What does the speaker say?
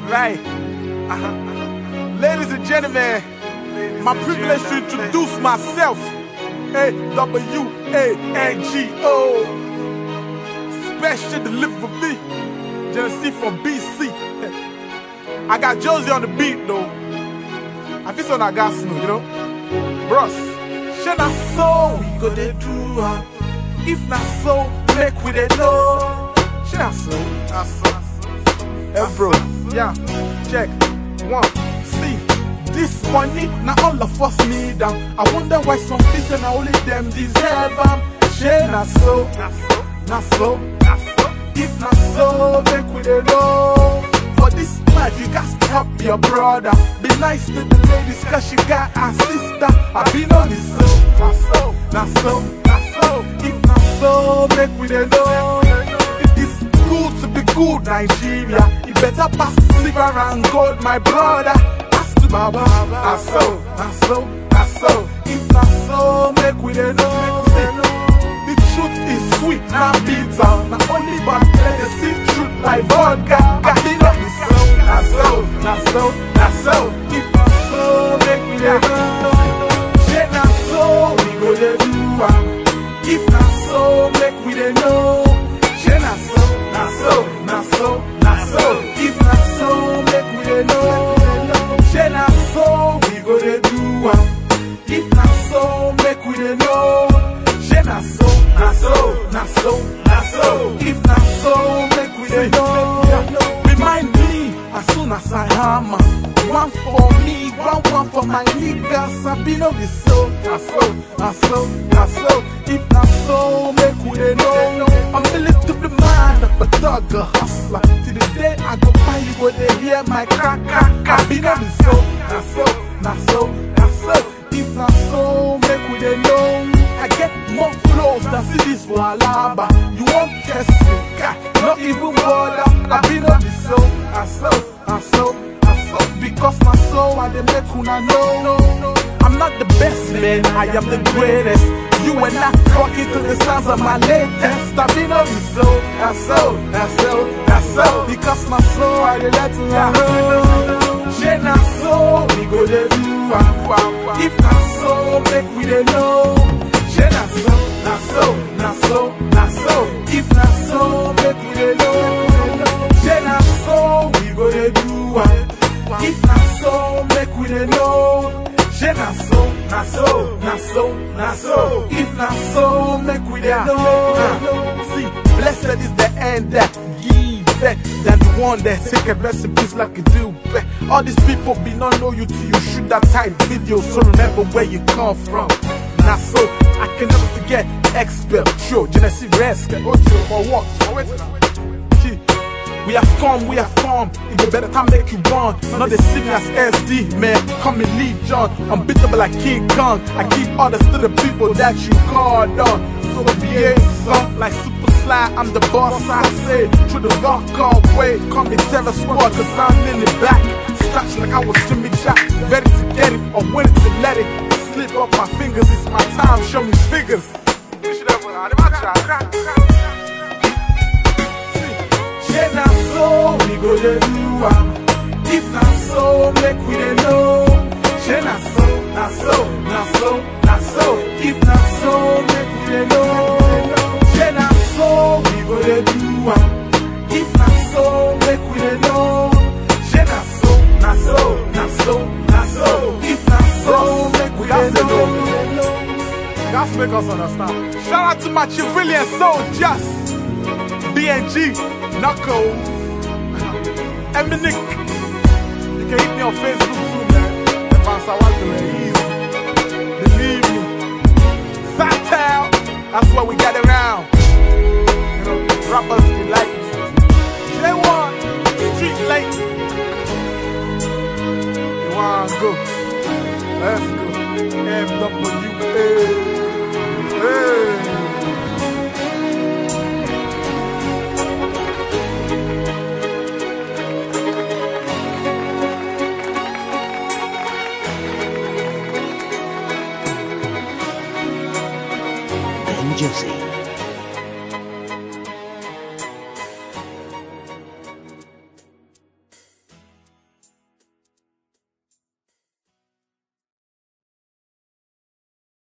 Right. Ladies and gentlemen, my privilege to introduce myself. AWANGO. Special delivery. Genesee from BC. I got Josie on the beat though. I feel so I got snow, you know. Bros, shit not so we go they do. If not so, make we they know. Shit not so. Hey bro, yeah, check. One, see. This money, now all of us need them. I wonder why some people now only them deserve them. Shit not so. Not so. If not so, make we they know. For this life, you got to help your brother. Be nice to the ladies, cause she got a sister. I been on this so. Not so. If not so, make we they know. It is good to be good, Nigeria. You better pass silver and gold, my brother. Pass to Baba. Not so. If not so, make we they know. The truth is sweet, not bitter. Not only but let the see truth like vodka. I think that is so. Not so. If not so, make me the know. Shit not so, we go the do. If not so, make we the know. Shit not so. If not so, make we the know. Shit not so, we go the do. If not so, make we the know. Not so. If not so, make we the know. Remind me as soon as I hammer. One for me, one for my niggas. I be no this so. Not so. If not so, make we the know. I'm a little bit man of a thug, a hustler. Till the day I go buy you, go they hear my crack. I be no this so. Not so. If not so, make we the know. I get more flows than cities for Alaba. You won't test me, not even bother. I been on this so. Because my soul I the make una know. I'm not the best man, I am the greatest. You and I rocking to the sounds of my latest. I been on this so. Because my soul I the let una know. Shit not so, we go the do. If not so, make we the know. Shit not so. If not so, make we the know. Shit not so, we go the do. If not so, make we the know. Shit not so. If not so, make we the know. See, blessed is the end that give than the one that take a rest in peace like you do. All these people be not know you till you shoot that tight video. So remember where you come from. Not so, I can never forget Expel, Show, Genesee Rescue, Ocho, or what? We have come, it a better time make you run. Not the sing as SD, man, come and lead John. Unbeatable like King Kong. I give orders to the people that you called on. So behave, son, like Super Sly, I'm the boss, I say. Through the rock all way, call me Terror Squad, cause I'm in the back. Scratch like I was Jimmy Jack, ready to get it, or willing to let it slip off my fingers. It's my time, show me figures. Shit not so, we go the do. If not so, make we the know. Shit not so. If not so, make we the know. Shit not so, we go the do. If not so, make we the know. Shit not so. If not so, make we the know. That's make us understand. Shout out to my civilian soldiers. BNG, Knuckles, Eminic. You can hit me on Facebook too, man. The Pastor Walter easy. Believe me. Satel, that's what we get around.